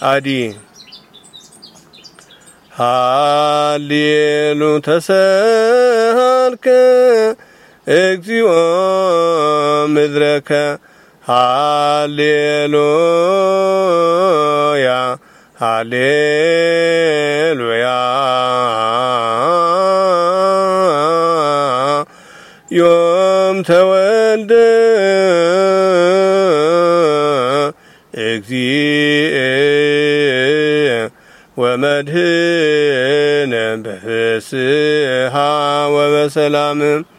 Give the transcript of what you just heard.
አዲ ሃሌሉ ተሰሃልከ እግዚኦ ምድረከ ሃሌሉያ ሃሌሉያ ዮም ተወልደ እግዚእ ወመድህነ በፍስሐ ወበሰላም